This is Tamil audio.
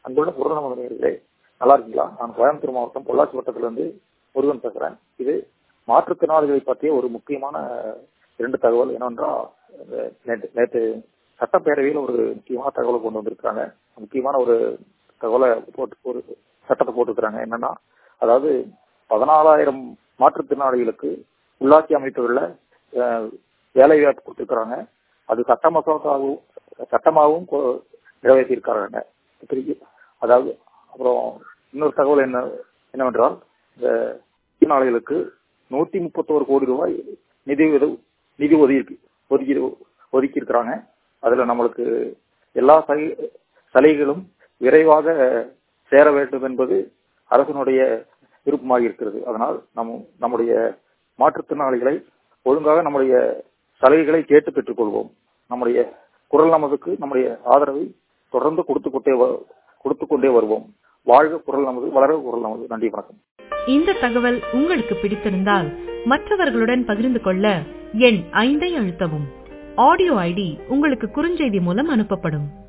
அங்குள்ள குரல் நமது நேயர்களே, நல்லா இருக்கீங்களா? நான் கோயம்புத்தூர் மாவட்டம் பொள்ளாச்சி வட்டத்திலிருந்து முருகன் பேசுறேன். இது மாற்றுத்திறனாளிகளை பற்றிய ஒரு முக்கியமான 2 தகவல். என்னவென்றால், நேற்று சட்டப்பேரவையில் ஒரு முக்கியமான தகவலை கொண்டு வந்திருக்காங்க. முக்கியமான ஒரு தகவலை ஒரு சட்டத்தை போட்டிருக்கிறாங்க. என்னன்னா, அதாவது 14,000 மாற்றுத்திறனாளிகளுக்கு உள்ளாட்சி அமைப்புகளில் வேலை வாய்ப்பு கொடுத்திருக்கிறாங்க. அது சட்டமாகவும் நிறைவேற்றியிருக்காங்க. அதாவது அப்புறம் இன்னொரு தகவல் என்னவென்றால், இந்த நாடுகளுக்கு 131 கோடி ரூபாய் நிதி ஒதுக்கி இருக்கிறாங்க. அதுல நம்மளுக்கு எல்லா சலுகைகளும் விரைவாக சேர வேண்டும் என்பது அரசனுடைய விருப்பமாக இருக்கிறது. அதனால் நம்முடைய மாற்றுத்திறனாளிகளை ஒழுங்காக நம்முடைய சலுகைகளை கேட்டு பெற்றுக் கொள்வோம். நம்முடைய குரல் நமதுக்கு நம்முடைய ஆதரவை தொடர்ந்து கொடுத்து கொண்டே வருவோம். வாழ்க குரல் நமது, வளர குரல் நமது. நன்றி, வணக்கம். இந்த தகவல் உங்களுக்கு பிடித்திருந்தால் மற்றவர்களுடன் பகிர்ந்து கொள்ள எண் 5 அழுத்தவும். ஆடியோ ஐடி உங்களுக்கு குறுஞ்செய்தி மூலம் அனுப்பப்படும்.